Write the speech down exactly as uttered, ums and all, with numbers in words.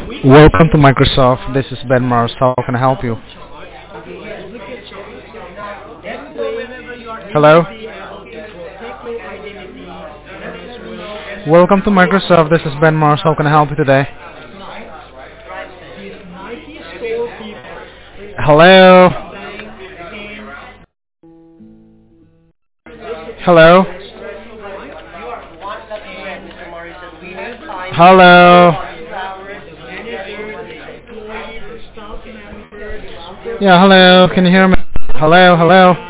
Welcome to Microsoft. This is Ben Mars. How can I help you? Hello? Welcome to Microsoft. This is Ben Mars. How can I help you today? Hello? Hello? Hello? Yeah, hello. Can you hear me? Hello, hello.